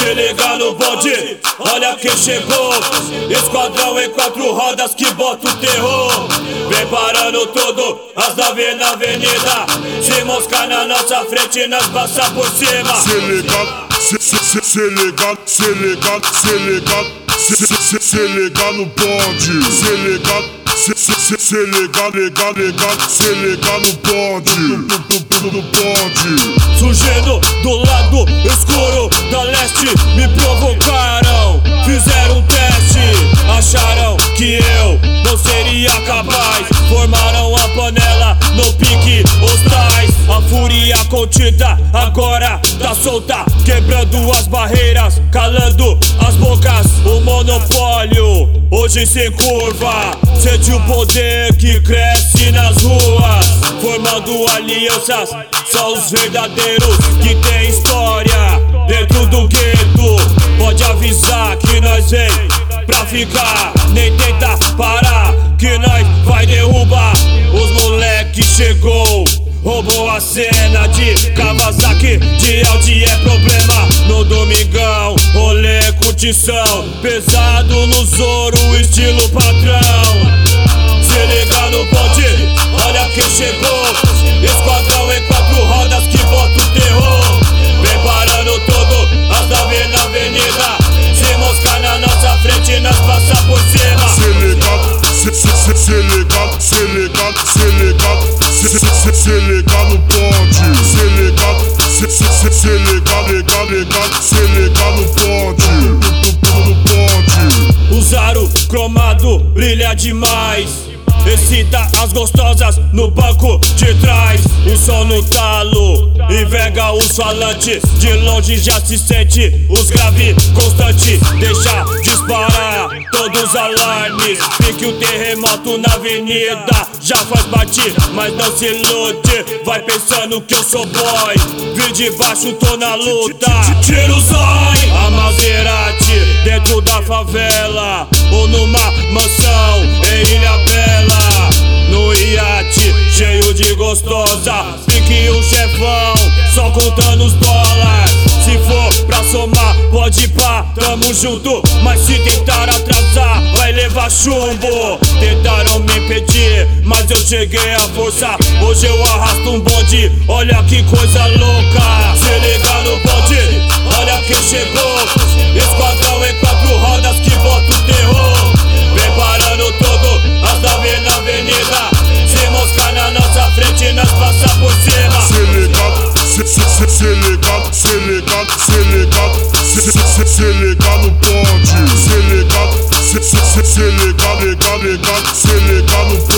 Se liga no bonde, olha quem chegou. Esquadrão em 4 rodas que bota o terror. Vem parando tudo, as naves na avenida. Se moscar na nossa frente, nós passa por cima. Se liga, se liga, se liga, se liga, se liga no bonde. Se liga, se liga, liga, liga, se liga no bonde. No bonde. Surgindo do lado escuro da leste, me provocaram, fizeram um teste, acharam que eu não seria capaz. Formaram a panela no pique, os tais. A fúria contida agora tá solta, quebrando as barreiras, calando as bocas. O monopólio hoje sem curva, sente o poder que cresce nas ruas, formando alianças. Só os verdadeiros que tem história dentro do gueto. Pode avisar que nós vem pra ficar, nem tenta parar que nós vai derrubar. Os moleque chegou, roubou a cena de Kawasaki, de Audi é problema. No domingão, rolê curtição, pesado no Zoro, estilo patrão. Se liga no bonde, olha quem chegou. Esquadrão em 4 rodas que bota o terror. Vem parando tudo, as naves na avenida. Se moscar na nossa frente, nós passa por cima. Se liga, se liga, se liga, se liga, se liga no bonde. Se liga, se liga, liga, liga, se liga no bonde. No bonde. O Zaro cromado brilha demais, excita as gostosas no banco de trás. O som no talo enverga os falantes, de longe já se sente os grave constante. Deixa disparar todos os alarmes, pique o terremoto na avenida, já faz parte, mas não se ilude. Vai pensando que eu sou boy, vi de baixo, tô na luta. Tira o zói, a Maserati dentro da favela, ou numa mansão em Ilha Bela. No iate, cheio de gostosa, pique um chefão, só contando os dólares. Se for pra somar, pode ir pá, tamo junto. Mas se tentar atrasar, vai levar chumbo. Tentaram me impedir, mas eu cheguei à força. Hoje eu arrasto um bonde, olha que coisa louca. Se liga no bonde, olha quem chegou. Esquadrão em 4 rodas que bota o terror. Vem parando tudo, as naves na avenida. Se moscar na nossa frente, nós passa por cima. Se liga, se liga, se liga, se liga, se liga no bonde. Se liga, se liga, liga, liga, se liga no bonde.